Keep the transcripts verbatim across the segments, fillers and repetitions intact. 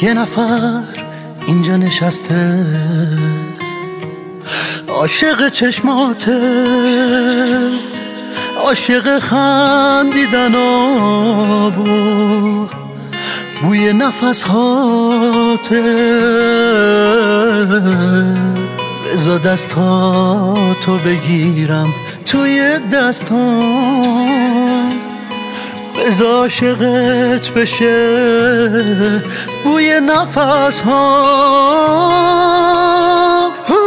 یه نفر اینجا نشسته عاشق چشماته، عاشق خندیدن و بوی نفس هاته. بذار دستاتو بگیرم توی دستام، بذار عاشقت بشه بوی نفس ها.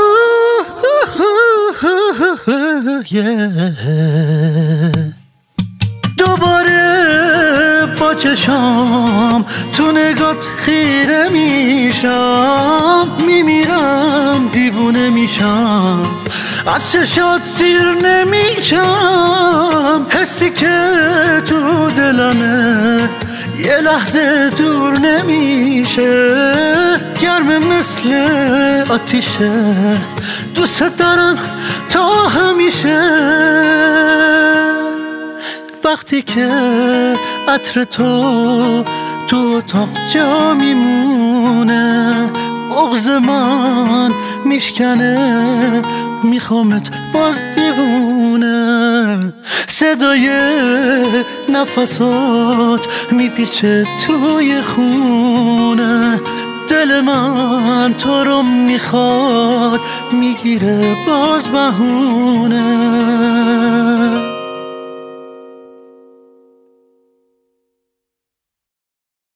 دوباره با چشام تو نگات خیره میشم، میمیرم دیوونه میشم، از چشات سیر نمیشم. حسی که تو دلمه یه لحظه دور نمیشه، گرم مثل آتیشه، دوست دارم تا همیشه. وقتی که عطر تو تو اتاق جا میمونه، بغض من میشکنه، میخوامت باز دیوونه. صدای نفسات میپیچه توی خونه، دل من تو رو میخواد، میگیره باز بهونه.